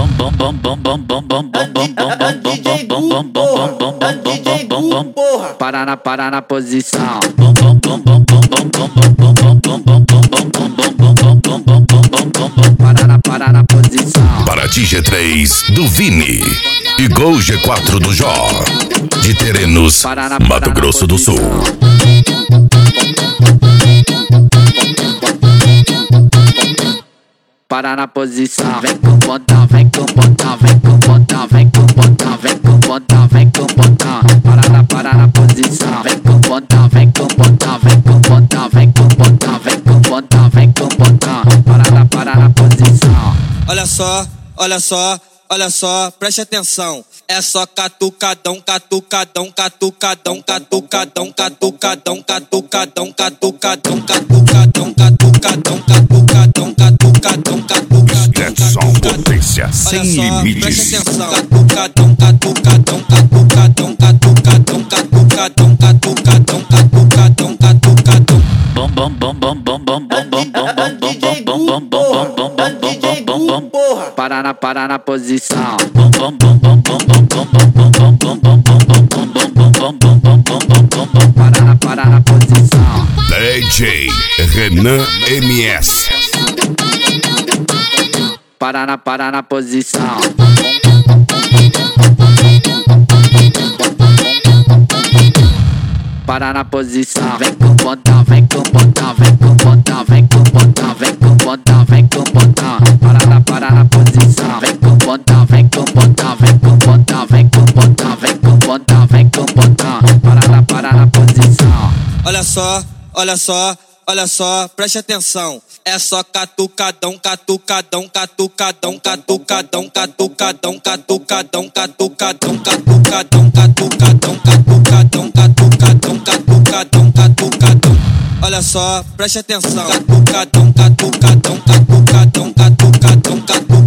Para na posição. Para na posição. Paraty G3 do Vini e Gol G4 do Jó, de Terenos, Mato Grosso do Sul. Para na posição. Vem com botão, vem com botão, vem com botão, vem com botão, vem com botão, vem com botão. Para na posição. Vem com botão, vem com botão, vem com botão, vem com botão, vem com botão, vem com botão. Para na posição. Olha só, olha só, olha só, preste atenção. É só catucadão, catucadão, catucadão, catucadão, catucadão, catucadão, catucadão, catucadão, catucadão, catucadão, catucadão, Stetson Potência sem limites. Preste atenção. Catucadão, catucadão, catucadão, catucadão, catucadão, catucadão, catucadão, catucadão. Bom bom bom bom bom bom bom bom bom bom bom. Para na posição. Para na posição. DJ Renan MS. Para na posição. Para na posição. Vem com botão, vem com botão, vem com botão, vem com botão, vem com botão, vem com botão. Para na posição. Vem com botão, vem com botão, vem com botão, vem com botão, vem com botão, vem com botão. Para na posição. Olha só, olha só, olha só, preste atenção. É só catucadão, catucadão, catucadão, catucadão, catucadão, catucadão, catucadão, catucadão, catucadão, catucadão, catucadão, catucadão, catucadão. Olha só, preste atenção. Catucadão, catucadão, catucadão, catucadão, catucadão.